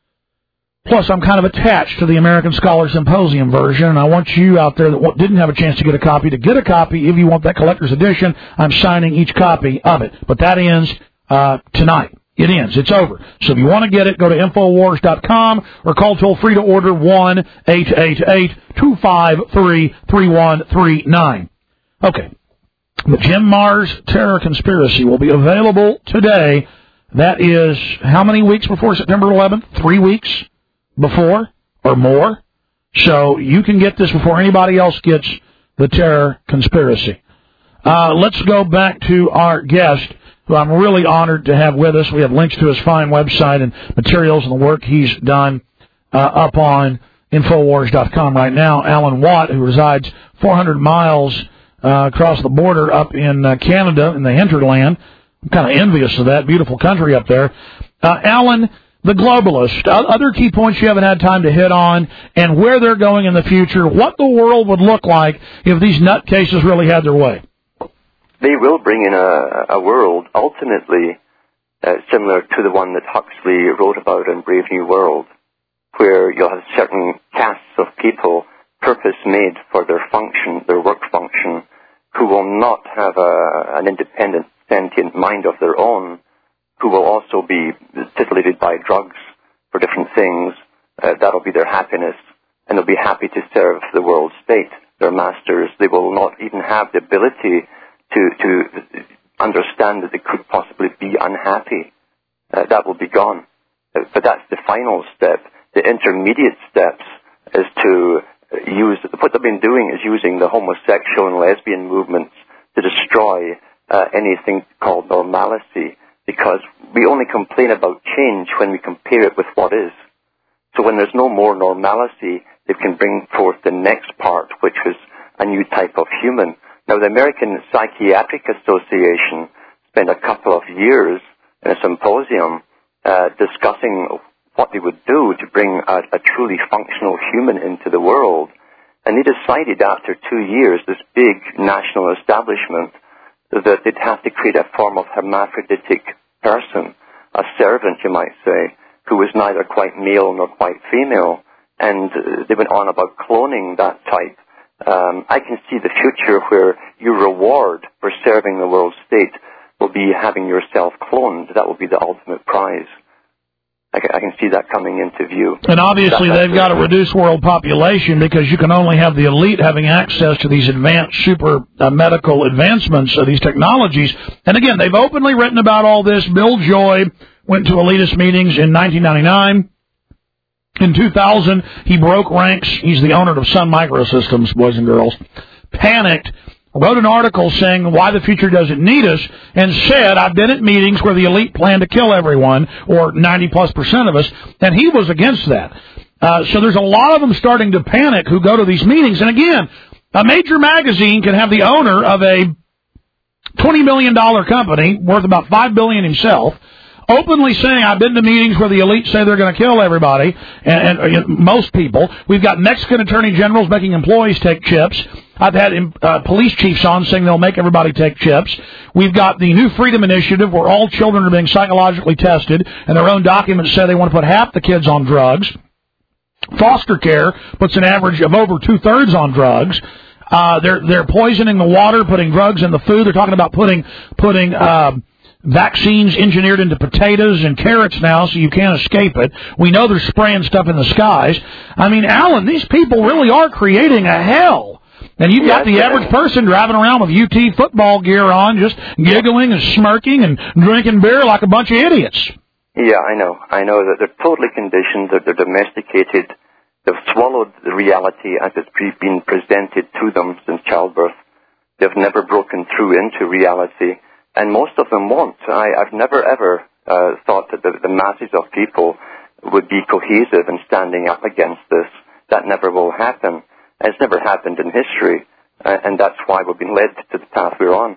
Plus, I'm kind of attached to the American Scholar Symposium version, and I want you out there that didn't have a chance to get a copy if you want that collector's edition. I'm signing each copy of it. But that ends tonight. It ends. It's over. So if you want to get it, go to Infowars.com or call toll-free to order 1-888-253-3139. Okay. The Jim Marrs Terror Conspiracy will be available today. That is how many weeks before September 11th? 3 weeks before or more. So you can get this before anybody else gets The Terror Conspiracy. Let's go back to our guest, who I'm really honored to have with us. We have links to his fine website and materials and the work he's done up on Infowars.com right now. Alan Watt, who resides 400 miles across the border up in Canada in the hinterland. I'm kind of envious of that beautiful country up there. Alan, the globalist, other key points you haven't had time to hit on, and where they're going in the future, what the world would look like if these nutcases really had their way. They will bring in a world, ultimately, similar to the one that Huxley wrote about in Brave New World, where you'll have certain castes of people purpose-made for their function, their work function, who will not have an independent, sentient mind of their own, who will also be titillated by drugs for different things. That'll be their happiness, and they'll be happy to serve the world state, their masters. They will not even have the ability to understand that they could possibly be unhappy. That will be gone. But that's the final step. The intermediate steps is to use, what they've been doing is using the homosexual and lesbian movements to destroy anything called normalcy, because we only complain about change when we compare it with what is. So when there's no more normalcy, they can bring forth the next part, which was a new type of human. Now, the American Psychiatric Association spent a couple of years in a symposium discussing what they would do to bring a truly functional human into the world. And they decided after 2 years, this big national establishment, that they'd have to create a form of hermaphroditic person, a servant, you might say, who was neither quite male nor quite female. And they went on about cloning that type. I can see the future where your reward for serving the world state will be having yourself cloned. That will be the ultimate prize. I can see that coming into view. And obviously they've got to reduce world population because you can only have the elite having access to these advanced super medical advancements of these technologies. And again, they've openly written about all this. Bill Joy went to elitist meetings in 1999. In 2000, he broke ranks. He's the owner of Sun Microsystems, boys and girls. Panicked, wrote an article saying why the future doesn't need us, and said, I've been at meetings where the elite plan to kill everyone, or 90+% of us, and he was against that. So there's a lot of them starting to panic who go to these meetings. And again, a major magazine can have the owner of a $20 million company, worth about $5 billion himself, openly saying, I've been to meetings where the elite say they're going to kill everybody, and most people. We've got Mexican attorney generals making employees take chips. I've had police chiefs on saying they'll make everybody take chips. We've got the New Freedom Initiative where all children are being psychologically tested, and their own documents say they want to put half the kids on drugs. Foster care puts an average of over 2/3 on drugs. They're poisoning the water, putting drugs in the food. They're talking about putting vaccines engineered into potatoes and carrots now so you can't escape it. We know they're spraying stuff in the skies. I mean, Alan, these people really are creating a hell. And you've got the average person driving around with UT football gear on, just giggling and smirking and drinking beer like a bunch of idiots. Yeah, I know. I know that they're totally conditioned, that they're domesticated. They've swallowed the reality as it's been presented to them since childbirth. They've never broken through into reality. And most of them won't. I've never, ever thought that the masses of people would be cohesive in standing up against this. That never will happen. It's never happened in history, and that's why we've been led to the path we're on.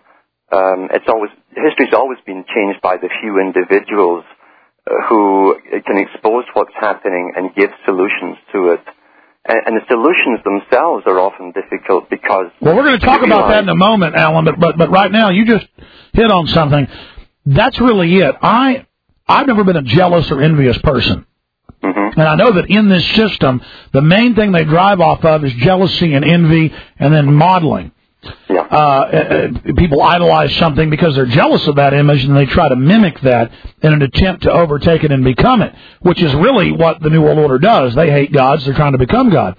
History's always been changed by the few individuals who can expose what's happening and give solutions to it. And the solutions themselves are often difficult because... Well, we're going to talk about that in a moment, Alan, but right now you just hit on something. That's really it. I've never been a jealous or envious person. Mm-hmm. And I know that in this system, the main thing they drive off of is jealousy and envy and then modeling. Yeah. People idolize something because they're jealous of that image, and they try to mimic that in an attempt to overtake it and become it, which is really what the New World Order does. They hate gods. They're trying to become God.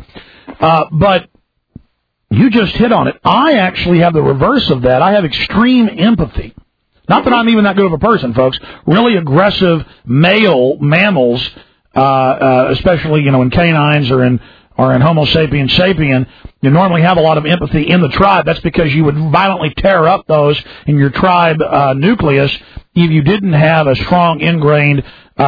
But you just hit on it. I actually have the reverse of that. I have extreme empathy. Not that I'm even that good of a person, folks. Really aggressive male mammals, especially, in canines or in Homo sapiens sapien, you normally have a lot of empathy in the tribe. That's because you would violently tear up those in your tribe nucleus if you didn't have a strong ingrained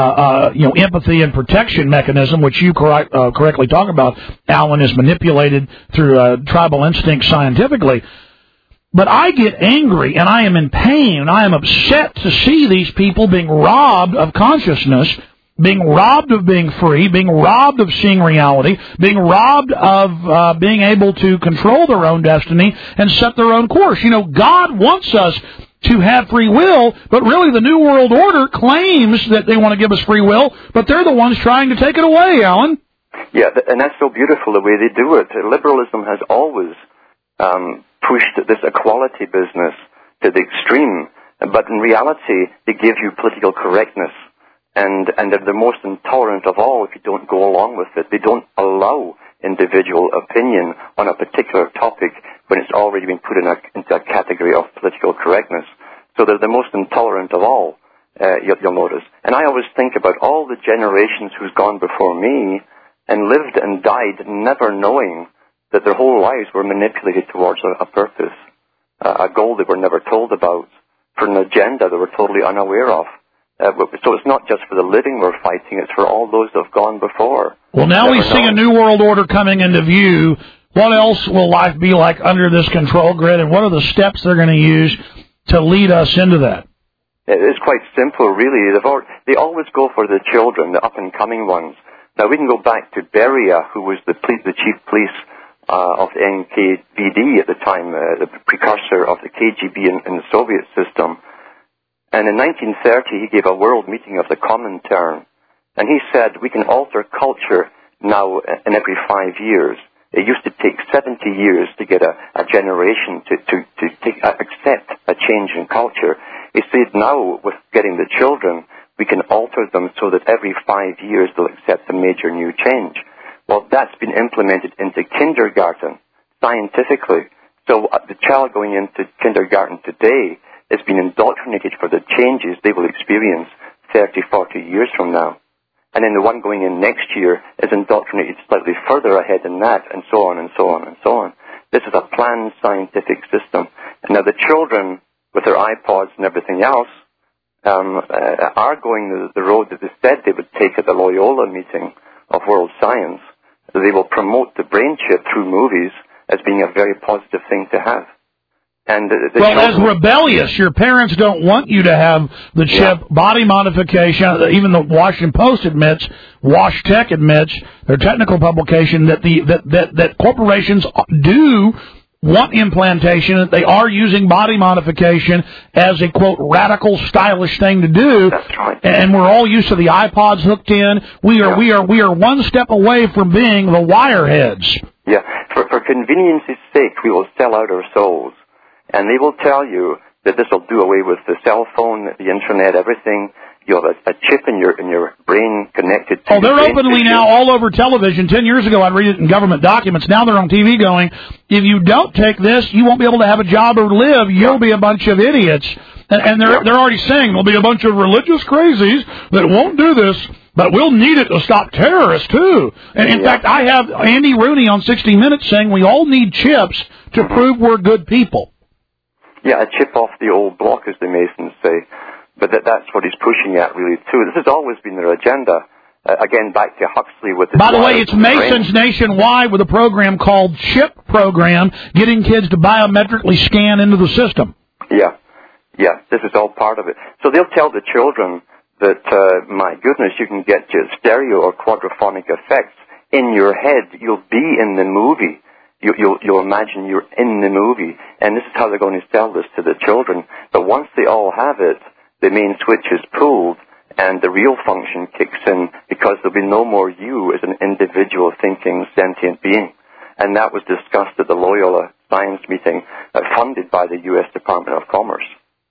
empathy and protection mechanism, which you correctly talk about, Alan, is manipulated through tribal instinct scientifically. But I get angry, and I am in pain, and I am upset to see these people being robbed of consciousness, being robbed of being free, being robbed of seeing reality, being robbed of being able to control their own destiny and set their own course. God wants us to have free will, but really the New World Order claims that they want to give us free will, but they're the ones trying to take it away, Alan. Yeah, and that's so beautiful the way they do it. Liberalism has always pushed this equality business to the extreme, but in reality they give you political correctness. And they're the most intolerant of all if you don't go along with it. They don't allow individual opinion on a particular topic when it's already been put into a category of political correctness. So they're the most intolerant of all, you'll notice. And I always think about all the generations who's gone before me and lived and died never knowing that their whole lives were manipulated towards a purpose, a goal they were never told about, for an agenda they were totally unaware of. So it's not just for the living we're fighting, it's for all those that have gone before. Well, now we see a New World Order coming into view. What else will life be like under this control grid, and what are the steps they're going to use to lead us into that? It's quite simple, really. They always go for the children, the up-and-coming ones. Now, we can go back to Beria, who was the chief police of the NKVD at the time, the precursor of the KGB in the Soviet system. And in 1930, he gave a world meeting of the Comintern. And he said, we can alter culture now in every 5 years. It used to take 70 years to get a generation to accept a change in culture. He said now, with getting the children, we can alter them so that every 5 years they'll accept a major new change. Well, that's been implemented into kindergarten scientifically. So the child going into kindergarten today has been indoctrinated for the changes they will experience 30, 40 years from now. And then the one going in next year is indoctrinated slightly further ahead than that, and so on and so on and so on. This is a planned scientific system. And now the children, with their iPods and everything else, are going the road that they said they would take at the Loyola meeting of world science. They will promote the brain chip through movies as being a very positive thing to have. And as rebellious, your parents don't want you to have the chip. Body modification. Even the Washington Post admits, WashTech admits, their technical publication, that corporations do want implantation. That they are using body modification as a quote radical, stylish thing to do. That's right. And we're all used to the iPods hooked in. We are one step away from being the wireheads. Yeah. For convenience's sake, we will sell out our souls. And they will tell you that this will do away with the cell phone, the internet, everything. You have a chip in your brain connected to they're openly now all over television. 10 years ago, I'd read it in government documents. Now they're on TV going, if you don't take this, you won't be able to have a job or live. You'll be a bunch of idiots. And they're already saying there'll be a bunch of religious crazies that won't do this, but we'll need it to stop terrorists, too. And in fact, I have Andy Rooney on 60 Minutes saying we all need chips to prove we're good people. Yeah, a chip off the old block, as the Masons say. But that's what he's pushing at, really, too. This has always been their agenda. Again, back to Huxley with this. By the way, it's Masons nationwide with a program called CHIP Program, getting kids to biometrically scan into the system. Yeah, this is all part of it. So they'll tell the children that, my goodness, you can get stereo or quadraphonic effects in your head. You'll be in the movie. You'll imagine you're in the movie, and this is how they're going to sell this to the children. But once they all have it, the main switch is pulled, and the real function kicks in, because there'll be no more you as an individual thinking sentient being. And that was discussed at the Loyola Science meeting, funded by the U.S. Department of Commerce.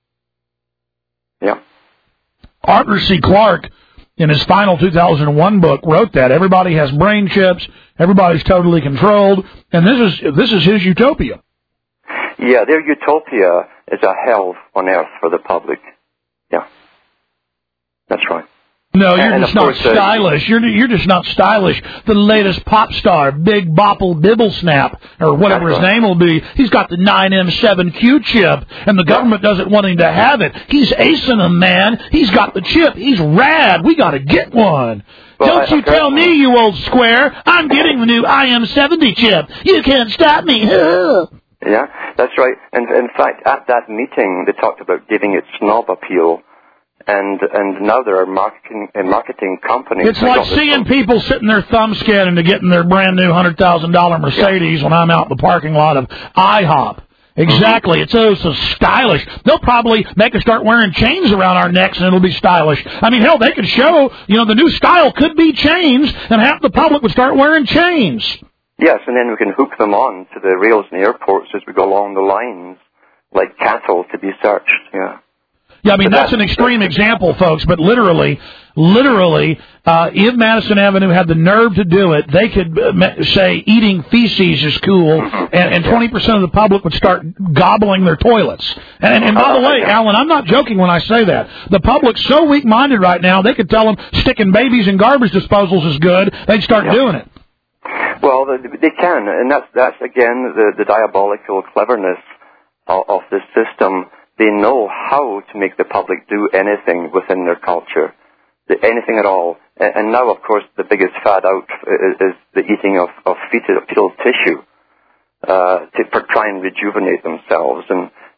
Yeah. Arthur C. Clarke, in his final 2001 book, wrote that everybody has brain chips, everybody's totally controlled, and this is his utopia. Yeah, their utopia is a hell on earth for the public. Yeah, that's right. No, you're just not stylish. You're just not stylish. The latest pop star, Big Bopple Bibblesnap, or whatever his name will be, he's got the 9M7Q chip, and the government doesn't want him to have it. He's acing them, man. He's got the chip. He's rad. We got to get one. Well, don't you tell me, you old square. I'm getting the new IM70 chip. You can't stop me. Yeah, that's right. And in fact, at that meeting, they talked about giving it snob appeal. And now there are marketing companies. It's like seeing people sitting their thumb scanning to getting their brand new $100,000 Mercedes when I'm out in the parking lot of IHOP. Exactly. It's so stylish. They'll probably make us start wearing chains around our necks, and it'll be stylish. I mean, hell, they could show, the new style could be chains, and half the public would start wearing chains. Yes, and then we can hook them on to the rails in the airports as we go along the lines, like cattle to be searched. Yeah. Yeah, I mean, that's an extreme example, folks, but literally, if Madison Avenue had the nerve to do it, they could say eating feces is cool, and 20% of the public would start gobbling their toilets. And by the way, Alan, I'm not joking when I say that. The public's so weak-minded right now, they could tell them sticking babies in garbage disposals is good. They'd start doing it. Well, they can, and that's again, the diabolical cleverness of this system. They know how to make the public do anything within their culture, anything at all. And now, of course, the biggest fad out is the eating of fetal tissue to try and rejuvenate themselves. And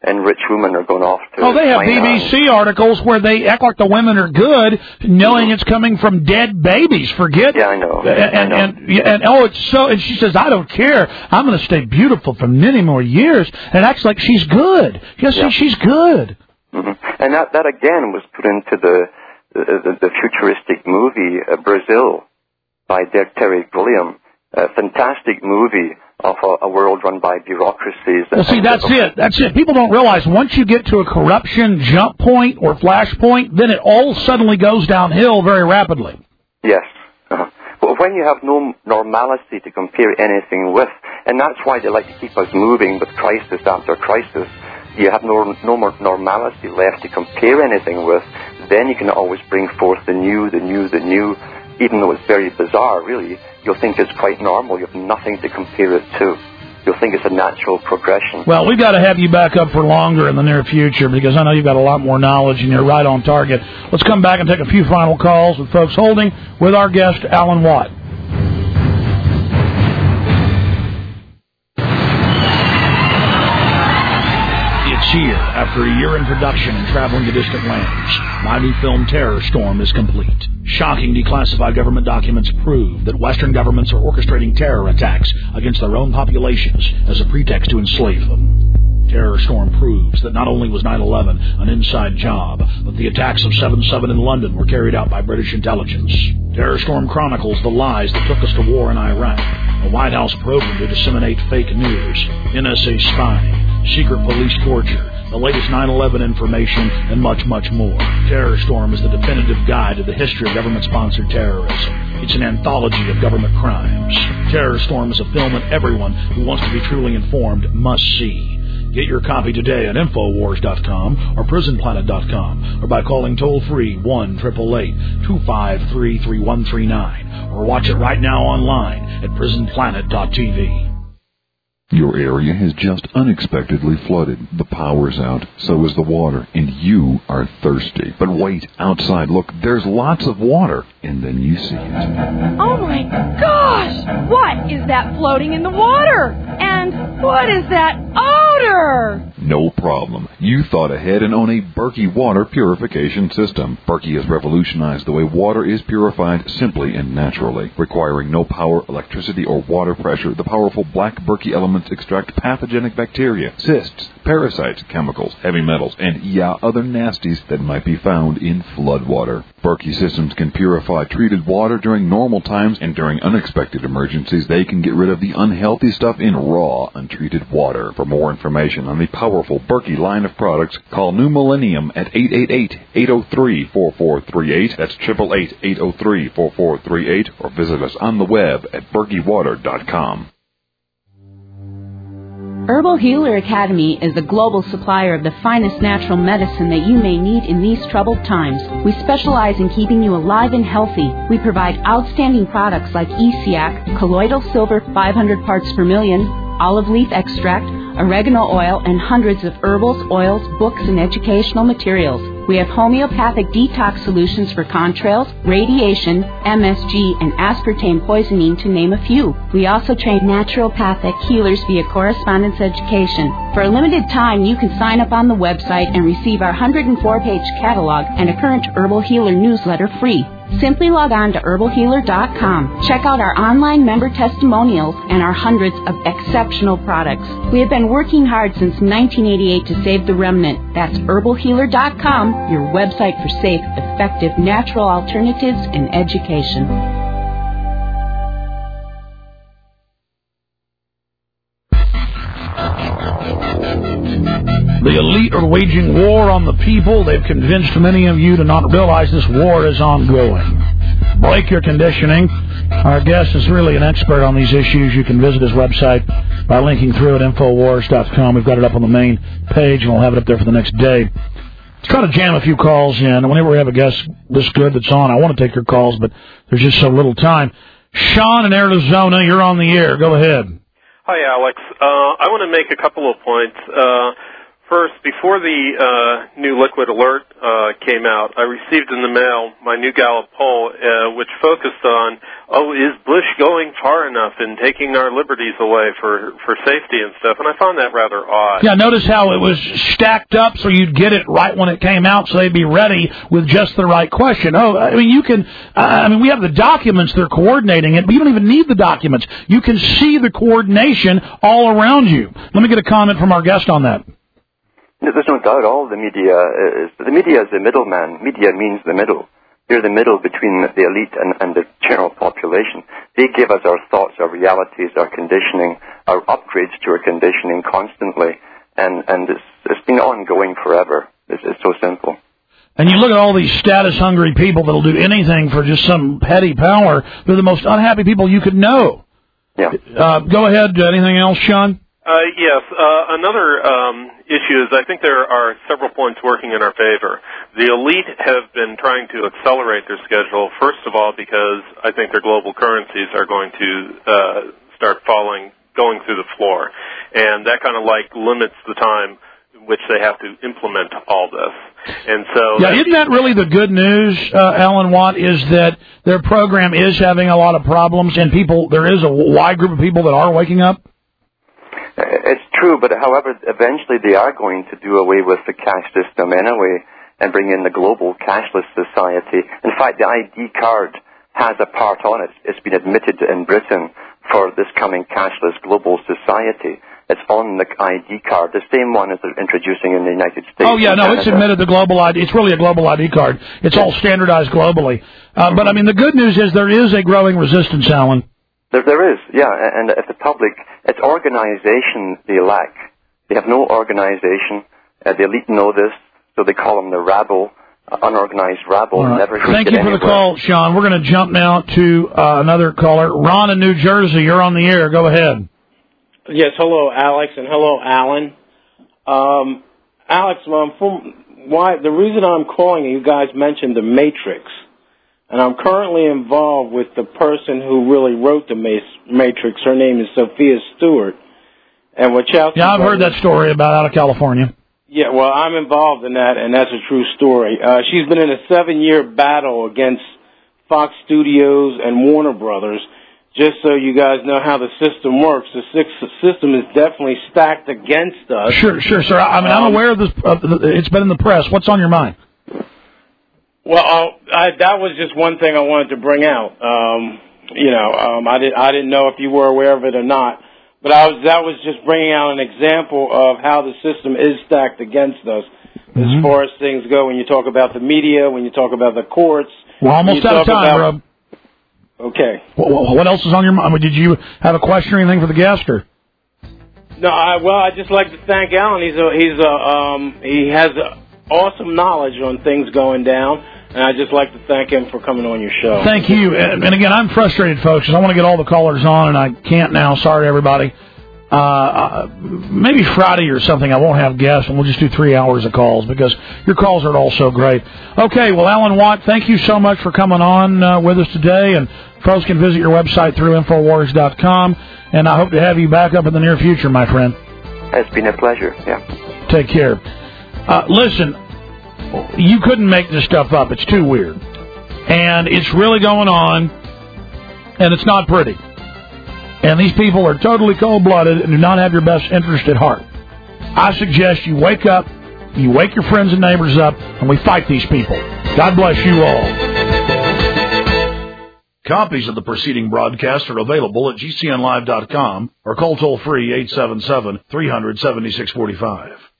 and rich women are going off to Oh, they have China. BBC articles where they act like the women are good, knowing it's coming from dead babies. Forget. Yeah, I know. And oh, it's so. And she says, "I don't care. I'm going to stay beautiful for many more years." And acts like she's good. Yes, she's good. Mm-hmm. And that again was put into the futuristic movie Brazil by Terry Gilliam. A fantastic movie of a world run by bureaucracies. Well, see, that's it. That's it. People don't realize once you get to a corruption jump point or flash point, then it all suddenly goes downhill very rapidly. Yes. But when you have no normalcy to compare anything with, and that's why they like to keep us moving with crisis after crisis, you have no more normalcy left to compare anything with, then you can always bring forth the new, even though it's very bizarre, really. You'll think it's quite normal. You have nothing to compare it to. You'll think it's a natural progression. Well, we've got to have you back up for longer in the near future because I know you've got a lot more knowledge and you're right on target. Let's come back and take a few final calls with folks holding with our guest, Alan Watt. Here, after a year in production and traveling to distant lands, my new film Terror Storm is complete. Shocking declassified government documents prove that Western governments are orchestrating terror attacks against their own populations as a pretext to enslave them. Terror Storm proves that not only was 9/11 an inside job, but the attacks of 7/7 in London were carried out by British intelligence. Terror Storm chronicles the lies that took us to war in Iraq, a White House program to disseminate fake news, NSA spying, secret police torture, the latest 9/11 information, and much, much more. Terror Storm is the definitive guide to the history of government-sponsored terrorism. It's an anthology of government crimes. Terror Storm is a film that everyone who wants to be truly informed must see. Get your copy today at Infowars.com or PrisonPlanet.com or by calling toll-free 1-888-253-3139 or watch it right now online at PrisonPlanet.tv. Your area has just unexpectedly flooded. The power's out, so is the water, and you are thirsty. But wait, outside, look, there's lots of water. And then you see it. Oh my gosh! What is that floating in the water? And what is that odor? No problem. You thought ahead and own a Berkey water purification system. Berkey has revolutionized the way water is purified simply and naturally. Requiring no power, electricity, or water pressure, the powerful black Berkey elements extract pathogenic bacteria, cysts, parasites, chemicals, heavy metals, and other nasties that might be found in floodwater. Berkey systems can purify treated water during normal times, and during unexpected emergencies, they can get rid of the unhealthy stuff in raw, untreated water. For more information on the powerful Berkey line of products, call New Millennium at 888-803-4438. That's 888-803-4438, or visit us on the web at berkeywater.com. Herbal Healer Academy is the global supplier of the finest natural medicine that you may need in these troubled times. We specialize in keeping you alive and healthy. We provide outstanding products like ESIAC, colloidal silver 500 parts per million, olive leaf extract, oregano oil, and hundreds of herbals, oils, books, and educational materials. We have homeopathic detox solutions for contrails, radiation, MSG, and aspartame poisoning, to name a few. We also train naturopathic healers via correspondence education. For a limited time, you can sign up on the website and receive our 104-page catalog and a current Herbal Healer newsletter free. Simply log on to herbalhealer.com. Check out our online member testimonials and our hundreds of exceptional products. We have been working hard since 1988 to save the remnant. That's herbalhealer.com, your website for safe, effective, natural alternatives in education. The elite are waging war on the people. They've convinced many of you to not realize this war is ongoing. Break your conditioning. Our guest is really an expert on these issues. You can visit his website by linking through at Infowars.com. We've got it up on the main page, and we'll have it up there for the next day. Let's try to jam a few calls in. Whenever we have a guest this good that's on, I want to take your calls, but there's just so little time. Sean in Arizona, you're on the air. Go ahead. Hi, Alex. I want to make a couple of points. First, before the new Liquid Alert came out, I received in the mail my new Gallup poll, which focused on, is Bush going far enough in taking our liberties away for safety and stuff? And I found that rather odd. Yeah, notice how it was stacked up so you'd get it right when it came out, so they'd be ready with just the right question. We have the documents, they're coordinating it, but you don't even need the documents. You can see the coordination all around you. Let me get a comment from our guest on that. There's no doubt all the media is the middleman. Media means the middle. They're the middle between the elite and the general population. They give us our thoughts, our realities, our conditioning, our upgrades to our conditioning constantly, and it's been ongoing forever. It's so simple. And you look at all these status-hungry people that'll do anything for just some petty power. They're the most unhappy people you could know. Yeah. Go ahead. Anything else, Sean? Yes. Another issue is I think there are several points working in our favor. The elite have been trying to accelerate their schedule, first of all, because I think their global currencies are going to start going through the floor. And that kind of limits the time in which they have to implement all this. And so... Yeah, isn't that really the good news, Alan Watt, is that their program is having a lot of problems and there is a wide group of people that are waking up? It's true, but however, eventually they are going to do away with the cash system anyway and bring in the global cashless society. In fact, the ID card has a part on it. It's been admitted in Britain for this coming cashless global society. It's on the ID card, the same one as they're introducing in the United States. Oh, yeah, no, it's admitted the global ID. It's really a global ID card. It's all standardized globally. But, the good news is there is a growing resistance, Alan. There is, yeah, and if the public, it's organization they lack. They have no organization. The elite know this, so they call them the rabble, unorganized rabble. Right. Never Thank you for the call, Sean. We're going to jump now to another caller. Ron in New Jersey, you're on the air. Go ahead. Yes, hello, Alex, and hello, Alan. Alex, the reason I'm calling you guys mentioned the Matrix. And I'm currently involved with the person who really wrote the Matrix. Her name is Sophia Stewart. And I've heard that story about out of California. Yeah, well, I'm involved in that, and that's a true story. She's been in a 7-year battle against Fox Studios and Warner Brothers. Just so you guys know how the system works, the system is definitely stacked against us. Sure, sir. I'm aware of this. It's been in the press. What's on your mind? Well, that was just one thing I wanted to bring out. I didn't know if you were aware of it or not, but that was just bringing out an example of how the system is stacked against us as far as things go. When you talk about the media, when you talk about the courts, we're almost out of time, Rob. Okay. What else is on your mind? Did you have a question or anything for the guest, or? No, I'd just like to thank Alan. He has awesome knowledge on things going down, and I'd just like to thank him for coming on your show. Thank you. And again, I'm frustrated, folks, because I want to get all the callers on, and I can't now. Sorry, everybody. Maybe Friday or something I won't have guests, and we'll just do 3 hours of calls because your calls are all so great. Okay, well, Alan Watt, thank you so much for coming on with us today, and folks can visit your website through Infowars.com, and I hope to have you back up in the near future, my friend. It's been a pleasure, yeah. Take care. Listen, you couldn't make this stuff up. It's too weird. And it's really going on, and it's not pretty. And these people are totally cold-blooded and do not have your best interest at heart. I suggest you wake up, you wake your friends and neighbors up, and we fight these people. God bless you all. Copies of the preceding broadcast are available at GCNlive.com or call toll-free 877-300-7645.